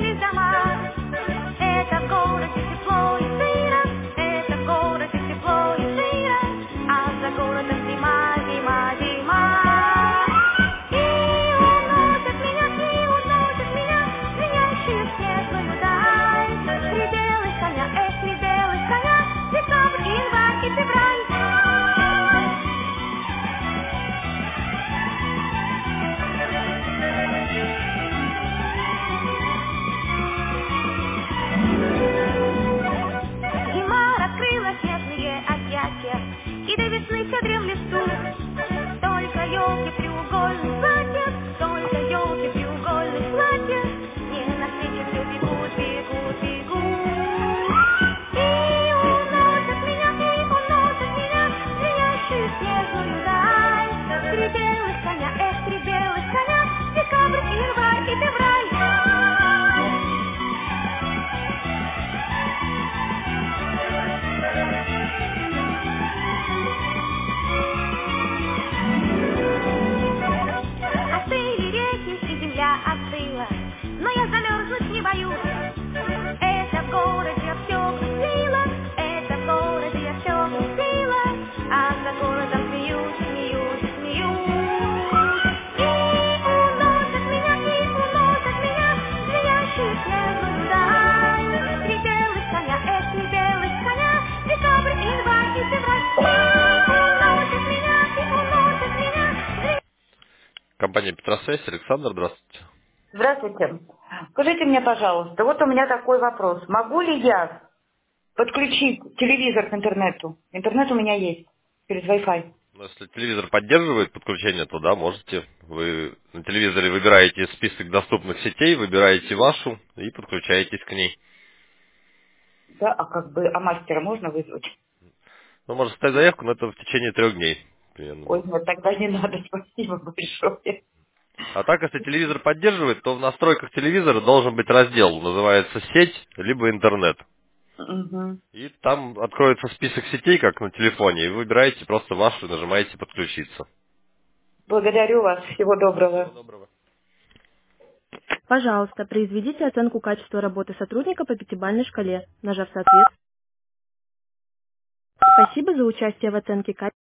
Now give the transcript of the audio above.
появились дома. Это город, где тепло и сыро, это город, где тепло и сыро, а за городом зима, зима, зима. И уносят меня, звенящие в светлую даль. Три белых коня, три белых коня, декабрь, январь и февраль. Зима раскрыла снежные объятия, и до весны щедрим листу. Только елки в треугольных платьях, только елки в треугольных платьях, и навстречу все бегут, бегут, бегут. И уносят меня, звенящую снежную даль. Три белых коня, декабрь, январь и февраль. Остыли реки, и земля остыла, но я замерзнуть не боюсь. Это в городе я все крутила, это в городе я все крутила, а за городом смеюсь, смеюсь, смеюсь. И уносят меня, звенящую снежную даль. Три белых коня, декабрь, январь и февраль. И уносят меня. Компания Петросвязь, Александр, здравствуйте. Здравствуйте. Скажите мне, пожалуйста, вот у меня такой вопрос. Могу ли я подключить телевизор к интернету? Интернет у меня есть через Wi-Fi. Ну, если телевизор поддерживает подключение, то да, можете. Вы на телевизоре выбираете список доступных сетей, выбираете вашу и подключаетесь к ней. Да, а мастера можно вызвать? Ну, можно ставить заявку, но это в течение 3 дней примерно Ой, будет. нет, тогда не надо, спасибо большое. А так, если телевизор поддерживает, то в настройках телевизора должен быть раздел, называется «Сеть» либо «Интернет». Угу. И там откроется список сетей, как на телефоне, и вы выбираете просто вашу и нажимаете «Подключиться». Благодарю вас. Всего доброго. Всего доброго. Пожалуйста, произведите оценку качества работы сотрудника по пятибалльной шкале, нажав соответствие. Спасибо за участие в оценке качества.